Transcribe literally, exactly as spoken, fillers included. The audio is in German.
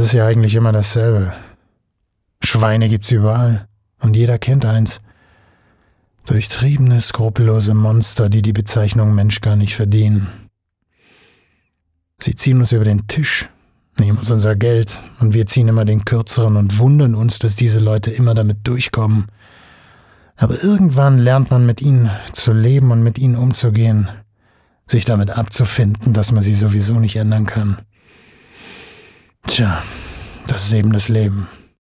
ist ja eigentlich immer dasselbe. Schweine gibt's überall und jeder kennt eins. Durchtriebene, skrupellose Monster, die die Bezeichnung Mensch gar nicht verdienen. Sie ziehen uns über den Tisch, nehmen uns unser Geld und wir ziehen immer den Kürzeren und wundern uns, dass diese Leute immer damit durchkommen. Aber irgendwann lernt man mit ihnen zu leben und mit ihnen umzugehen, sich damit abzufinden, dass man sie sowieso nicht ändern kann. Tja, das ist eben das Leben.